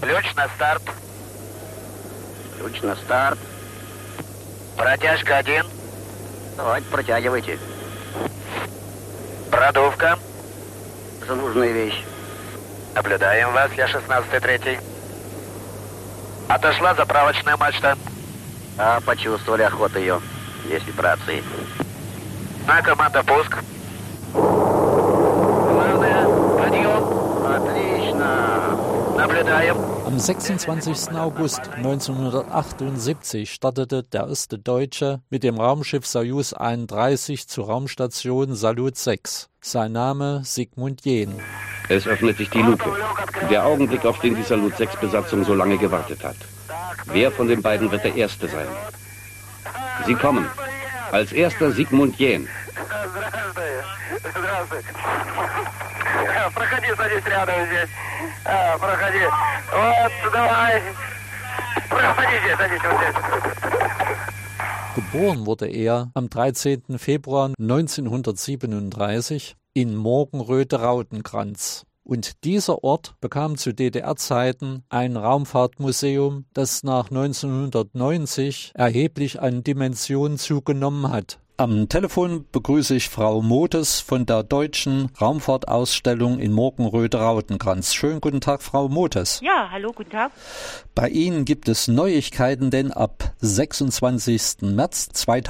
Ключ на старт. Ключ на старт. Протяжка 1. Давайте, протягивайте. Продувка. Нужная вещь. Наблюдаем вас, я 16-3. Отошла заправочная мачта. Почувствовали охоту ее. Есть вибрации. На команда пуск. Главное, подъем. Отлично. Наблюдаем. Am 26. August 1978 startete der erste Deutsche mit dem Raumschiff Soyuz 31 zur Raumstation Salut 6. Sein Name Sigmund Jähn. Es öffnet sich die Luke. Der Augenblick, auf den die Salut 6 Besatzung so lange gewartet hat. Wer von den beiden wird der Erste sein? Sie kommen. Als erster Sigmund Jähn. Проходи, садись рядом здесь. Проходи. Вот, давай. Проходи здесь, садись вот здесь. Geboren wurde er am 13. Februar 1937 in Morgenröth-Rautenkranz. Und dieser Ort bekam zu DDR-Zeiten ein Raumfahrtmuseum, das nach 1990 erheblich an Dimension zugenommen hat. Am Telefon begrüße ich Frau Motes von der Deutschen Raumfahrtausstellung in Morgenröth-Rautenkranz. Schönen guten Tag, Frau Motes. Ja, hallo, guten Tag. Bei Ihnen gibt es Neuigkeiten, denn ab 26. März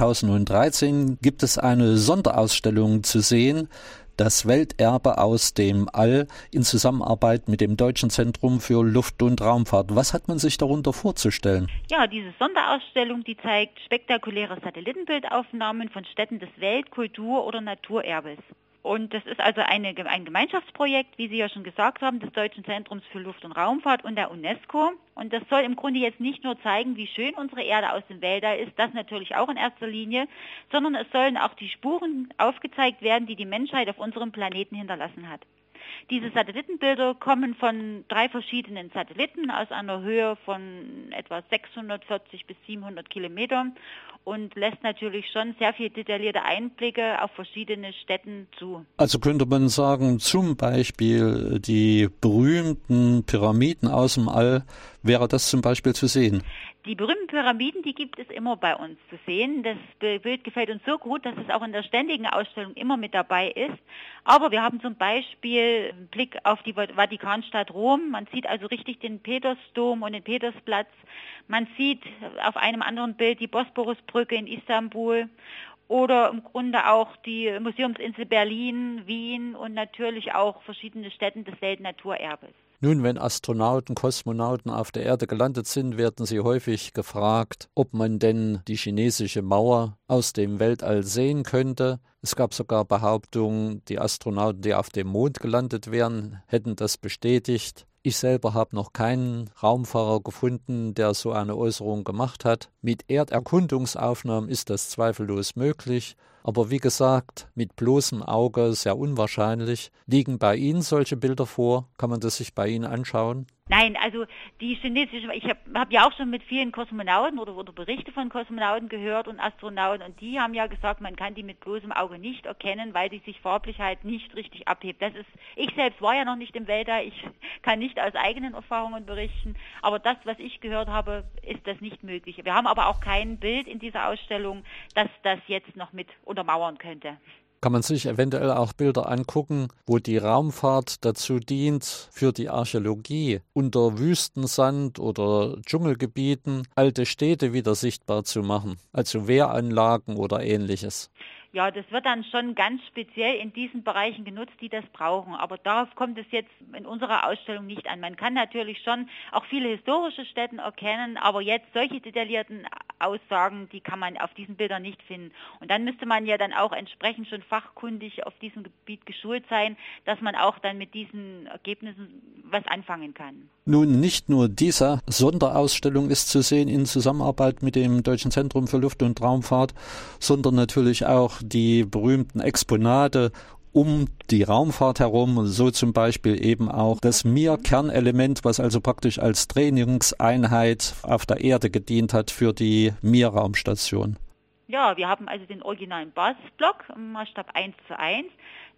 2013 gibt es eine Sonderausstellung zu sehen, das Welterbe aus dem All in Zusammenarbeit mit dem Deutschen Zentrum für Luft- und Raumfahrt. Was hat man sich darunter vorzustellen? Ja, diese Sonderausstellung, die zeigt spektakuläre Satellitenbildaufnahmen von Städten des Welt-, Kultur- oder Naturerbes. Und das ist also ein Gemeinschaftsprojekt, wie Sie ja schon gesagt haben, des Deutschen Zentrums für Luft- und Raumfahrt und der UNESCO. Und das soll im Grunde jetzt nicht nur zeigen, wie schön unsere Erde aus dem Weltall ist, das natürlich auch in erster Linie, sondern es sollen auch die Spuren aufgezeigt werden, die die Menschheit auf unserem Planeten hinterlassen hat. Diese Satellitenbilder kommen von 3 verschiedenen Satelliten aus einer Höhe von etwa 640 bis 700 Kilometern und lässt natürlich schon sehr viel detaillierte Einblicke auf verschiedene Städten zu. Also könnte man sagen, zum Beispiel die berühmten Pyramiden aus dem All, wäre das zum Beispiel zu sehen? Die berühmten Pyramiden, die gibt es immer bei uns zu sehen. Das Bild gefällt uns so gut, dass es auch in der ständigen Ausstellung immer mit dabei ist. Aber wir haben zum Beispiel einen Blick auf die Vatikanstadt Rom. Man sieht also richtig den Petersdom und den Petersplatz. Man sieht auf einem anderen Bild die Bosporusbrücke in Istanbul. Oder im Grunde auch die Museumsinsel Berlin, Wien und natürlich auch verschiedene Städte des Weltnaturerbes. Nun, wenn Astronauten, Kosmonauten auf der Erde gelandet sind, werden sie häufig gefragt, ob man denn die chinesische Mauer aus dem Weltall sehen könnte. Es gab sogar Behauptungen, die Astronauten, die auf dem Mond gelandet wären, hätten das bestätigt. Ich selber habe noch keinen Raumfahrer gefunden, der so eine Äußerung gemacht hat. Mit Erderkundungsaufnahmen ist das zweifellos möglich. Aber wie gesagt, mit bloßem Auge sehr unwahrscheinlich. Liegen bei Ihnen solche Bilder vor? Kann man das sich bei Ihnen anschauen? Nein, also die chinesische, ich hab ja auch schon mit vielen Kosmonauten oder Berichte von Kosmonauten gehört und Astronauten und die haben ja gesagt, man kann die mit bloßem Auge nicht erkennen, weil die sich farblich halt nicht richtig abhebt. Ich selbst war ja noch nicht im Weltall, ich kann nicht aus eigenen Erfahrungen berichten, aber das, was ich gehört habe, ist das nicht möglich. Wir haben aber auch kein Bild in dieser Ausstellung, das das jetzt noch mit untermauern könnte. Kann man sich eventuell auch Bilder angucken, wo die Raumfahrt dazu dient, für die Archäologie unter Wüstensand oder Dschungelgebieten alte Städte wieder sichtbar zu machen, also Wehranlagen oder Ähnliches? Ja, das wird dann schon ganz speziell in diesen Bereichen genutzt, die das brauchen. Aber darauf kommt es jetzt in unserer Ausstellung nicht an. Man kann natürlich schon auch viele historische Stätten erkennen, aber jetzt solche detaillierten Aussagen, die kann man auf diesen Bildern nicht finden. Und dann müsste man ja dann auch entsprechend schon fachkundig auf diesem Gebiet geschult sein, dass man auch dann mit diesen Ergebnissen was anfangen kann. Nun, nicht nur diese Sonderausstellung ist zu sehen in Zusammenarbeit mit dem Deutschen Zentrum für Luft- und Raumfahrt, sondern natürlich auch die berühmten Exponate um die Raumfahrt herum, so zum Beispiel eben auch das Mir-Kernelement, was also praktisch als Trainingseinheit auf der Erde gedient hat für die Mir-Raumstation. Ja, wir haben also den originalen Basisblock im Maßstab 1:1.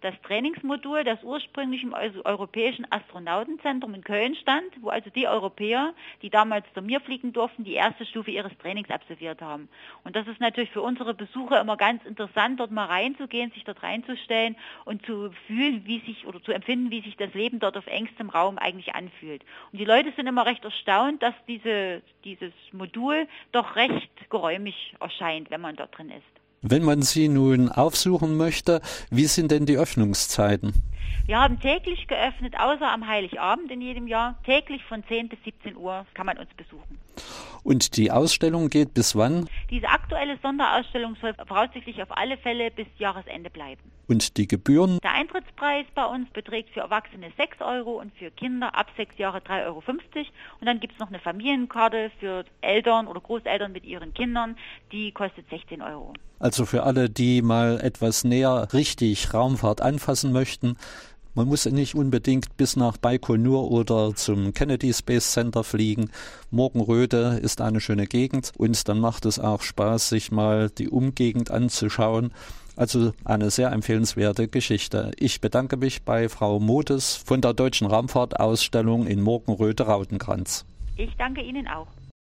das Trainingsmodul, das ursprünglich im Europäischen Astronautenzentrum in Köln stand, wo also die Europäer, die damals zur Mir fliegen durften, die erste Stufe ihres Trainings absolviert haben. Und das ist natürlich für unsere Besucher immer ganz interessant, dort mal reinzugehen, sich dort reinzustellen und zu fühlen, zu empfinden, wie sich das Leben dort auf engstem Raum eigentlich anfühlt. Und die Leute sind immer recht erstaunt, dass dieses Modul doch recht geräumig erscheint, wenn man dort drin ist. Wenn man Sie nun aufsuchen möchte, wie sind denn die Öffnungszeiten? Wir haben täglich geöffnet, außer am Heiligabend in jedem Jahr. Täglich von 10 bis 17 Uhr kann man uns besuchen. Und die Ausstellung geht bis wann? Diese aktuelle Sonderausstellung soll voraussichtlich auf alle Fälle bis Jahresende bleiben. Und die Gebühren? Der Eintrittspreis bei uns beträgt für Erwachsene 6 € und für Kinder ab 6 Jahre 3,50 €. Und dann gibt es noch eine Familienkarte für Eltern oder Großeltern mit ihren Kindern, die kostet 16 €. Also für alle, die mal etwas näher richtig Raumfahrt anfassen möchten. Man muss nicht unbedingt bis nach Baikonur oder zum Kennedy Space Center fliegen. Morgenröte ist eine schöne Gegend und dann macht es auch Spaß, sich mal die Umgegend anzuschauen. Also eine sehr empfehlenswerte Geschichte. Ich bedanke mich bei Frau Modes von der Deutschen Raumfahrtausstellung in Morgenröte-Rautenkranz. Ich danke Ihnen auch.